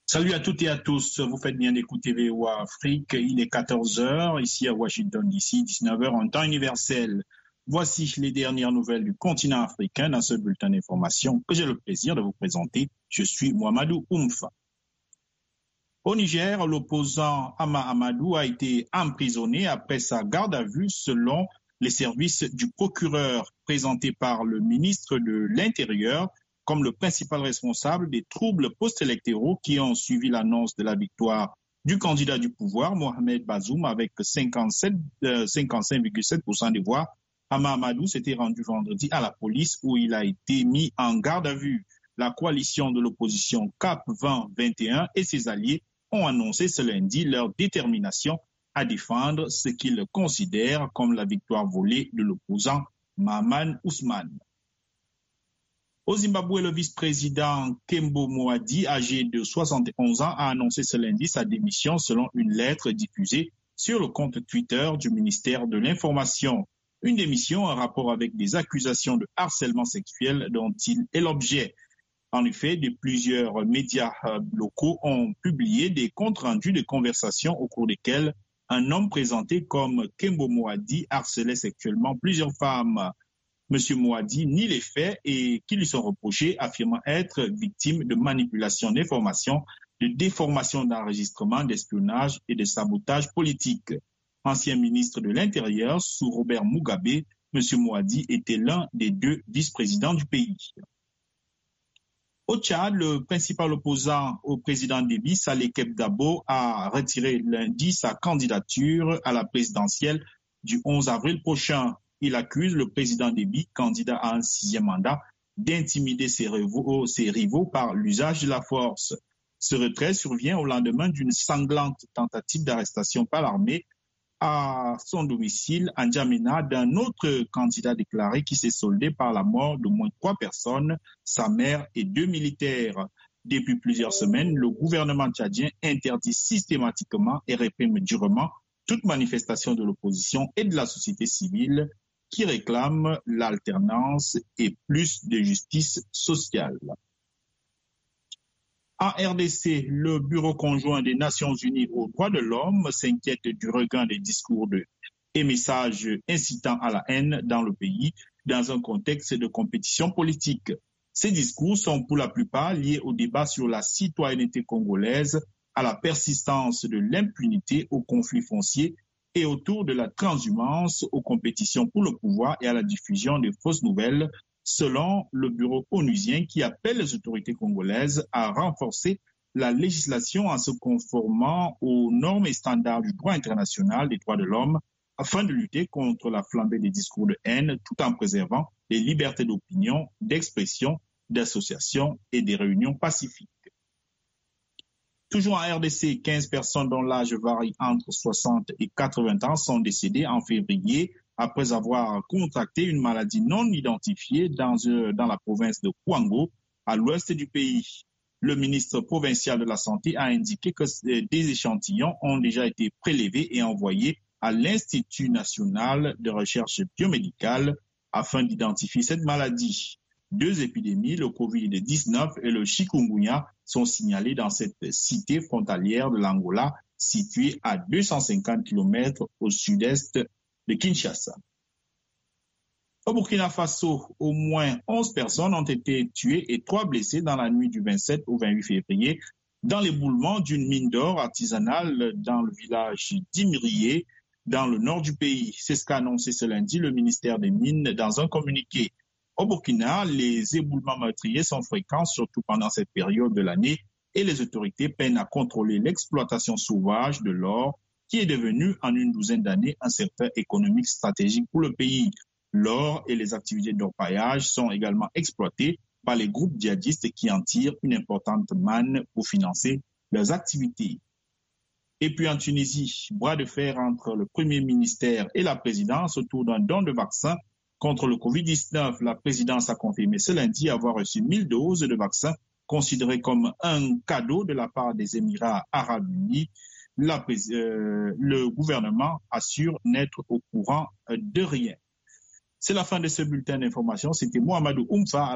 Salut à toutes et à tous, vous faites bien d'écouter VOA Afrique, il est 14h ici à Washington DC, 19h en temps universel. Voici les dernières nouvelles du continent africain dans ce bulletin d'information que j'ai le plaisir de vous présenter. Je suis Mohamedou Oumfa. Au Niger, l'opposant Hama Amadou a été emprisonné après sa garde à vue selon les services du procureur présenté par le ministre de l'Intérieur comme le principal responsable des troubles post-électoraux qui ont suivi l'annonce de la victoire du candidat du pouvoir, Mohamed Bazoum, avec 55,7% des voix. Hama Amadou s'était rendu vendredi à la police où il a été mis en garde à vue. La coalition de l'opposition CAP 2021 et ses alliés ont annoncé ce lundi leur détermination à défendre ce qu'ils considèrent comme la victoire volée de l'opposant Mahaman Ousmane. Au Zimbabwe, le vice-président Kembo Moadi, âgé de 71 ans, a annoncé ce lundi sa démission selon une lettre diffusée sur le compte Twitter du ministère de l'Information. Une démission en rapport avec des accusations de harcèlement sexuel dont il est l'objet. En effet, plusieurs médias locaux ont publié des comptes rendus de conversations au cours desquelles un homme présenté comme Kembo Moadi harcelait sexuellement plusieurs femmes. M. Moadi nie les faits et qui lui sont reprochés, affirmant être victime de manipulation d'informations, de déformation d'enregistrement, d'espionnage et de sabotage politique. Ancien ministre de l'Intérieur sous Robert Mugabe, M. Moadi était l'un des deux vice-présidents du pays. Au Tchad, le principal opposant au président Déby, Saleh Kebdabo, a retiré lundi sa candidature à la présidentielle du 11 avril prochain. Il accuse le président Déby, candidat à un 6e mandat, d'intimider ses rivaux par l'usage de la force. Ce retrait survient au lendemain d'une sanglante tentative d'arrestation par l'armée à son domicile à N'Djamena d'un autre candidat déclaré qui s'est soldé par la mort d'au moins 3 personnes, sa mère et 2 militaires. Depuis plusieurs semaines, le gouvernement tchadien interdit systématiquement et réprime durement toute manifestation de l'opposition et de la société civile qui réclament l'alternance et plus de justice sociale. En RDC, le Bureau conjoint des Nations Unies aux droits de l'homme s'inquiète du regain des discours et messages incitant à la haine dans le pays dans un contexte de compétition politique. Ces discours sont pour la plupart liés au débat sur la citoyenneté congolaise, à la persistance de l'impunité aux conflits fonciers et autour de la transhumance aux compétitions pour le pouvoir et à la diffusion de fausses nouvelles, selon le bureau onusien qui appelle les autorités congolaises à renforcer la législation en se conformant aux normes et standards du droit international des droits de l'homme afin de lutter contre la flambée des discours de haine tout en préservant les libertés d'opinion, d'expression, d'association et des réunions pacifiques. Toujours en RDC, 15 personnes dont l'âge varie entre 60 et 80 ans sont décédées en février après avoir contracté une maladie non identifiée dans la province de Kouango, à l'ouest du pays. Le ministre provincial de la Santé a indiqué que des échantillons ont déjà été prélevés et envoyés à l'Institut national de recherche biomédicale afin d'identifier cette maladie. 2 épidémies, le Covid-19 et le chikungunya, sont signalées dans cette cité frontalière de l'Angola, située à 250 km au sud-est de Kinshasa. Au Burkina Faso, au moins 11 personnes ont été tuées et 3 blessées dans la nuit du 27 au 28 février dans l'éboulement d'une mine d'or artisanale dans le village d'Imrié, dans le nord du pays. C'est ce qu'a annoncé ce lundi le ministère des Mines dans un communiqué. Au Burkina, les éboulements meurtriers sont fréquents, surtout pendant cette période de l'année, et les autorités peinent à contrôler l'exploitation sauvage de l'or, qui est devenu en une douzaine d'années un secteur économique stratégique pour le pays. L'or et les activités d'orpaillage sont également exploités par les groupes djihadistes qui en tirent une importante manne pour financer leurs activités. Et puis en Tunisie, bras de fer entre le Premier ministère et la présidence autour d'un don de vaccins contre le Covid-19. La présidence a confirmé ce lundi avoir reçu 1000 doses de vaccins considérées comme un cadeau de la part des Émirats arabes unis. Le gouvernement assure n'être au courant de rien. C'est la fin de ce bulletin d'information. C'était Mohamedou Oumfa.